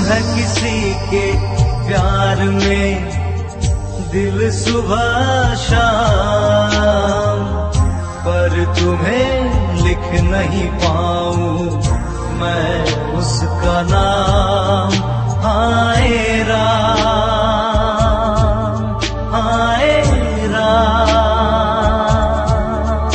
है किसी के प्यार में दिल सुबह शाम, पर तुम्हें लिख नहीं पाऊं मैं उसका नाम। हाय राम, हाय राम।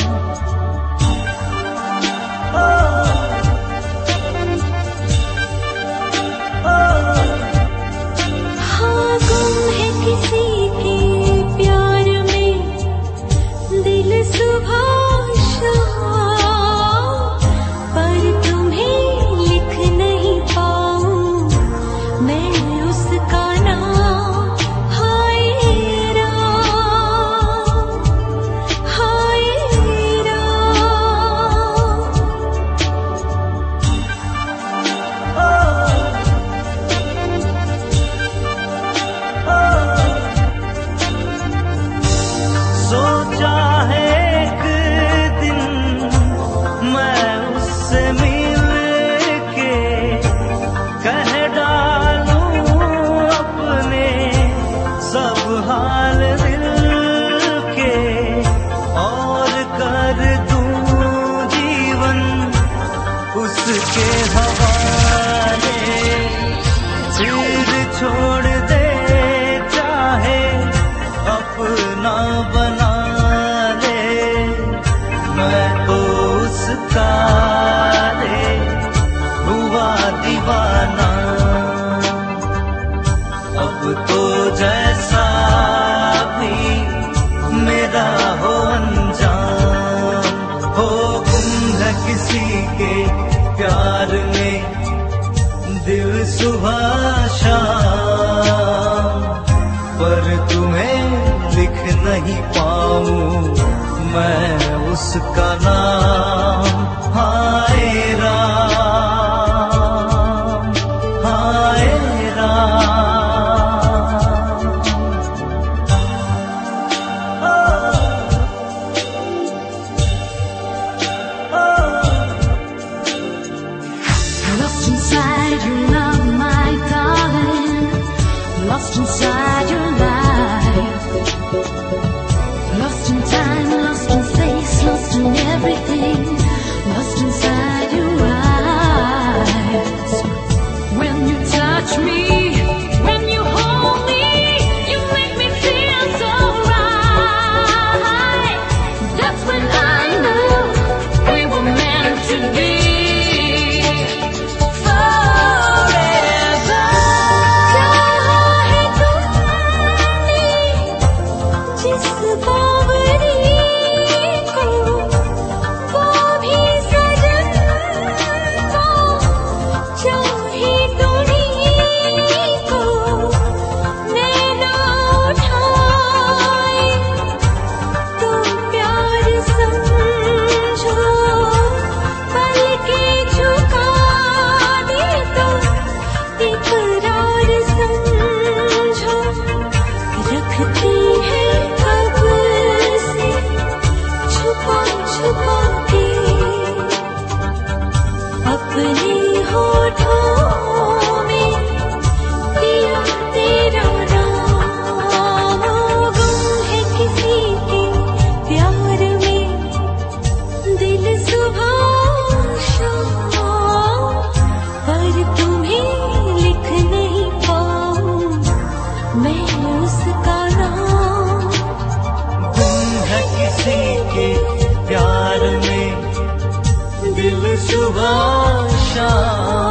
हाँ, गुम है किसी के प्यार में दिल सुबह शाम, पर तुम्हें लिख नहीं पाऊं मैं उसका नाम। हाय राम, हाय राम। सोचा है एक दिन मैं उससे मिल के कह डालूं अपने सब हाल दिल के, और कर दूं जीवन उसके हवाले। फिर छोड़ दे चाहे अपना बना ले, मैं तो उसका रे हुआ दीवाना। अब तो जैसा भी मेरा हो अनजान, हो गुम है किसी के प्यार में दिल सुबह शाम, पर तुम्हें लिख नहीं पाऊं मैं उसका नाम। हाय राम, हाय Ram. Lost inside your love, my darling. Lost inside your life. Lost in time, lost in space, lost in everything. Lost inside your eyes. When you touch me, when you hold me, you make me feel so right. That's when I know we were meant to be. जिस बावरी को वो भी सजन को चाहे तुड़ी को नैना उठाए तो प्यार समझो, पलके झुका दे तो इकरार समझो। रखती है कब से छुपा छुपा के अपने होठों में पिया तेरा नाम। गुम है किसी के प्यार में दिल सुबह शाम, पर तुम्हें लिख नहीं पाऊं मैं उसका नाम। गुम है किसी के प्यार में दिल सुबह शाम,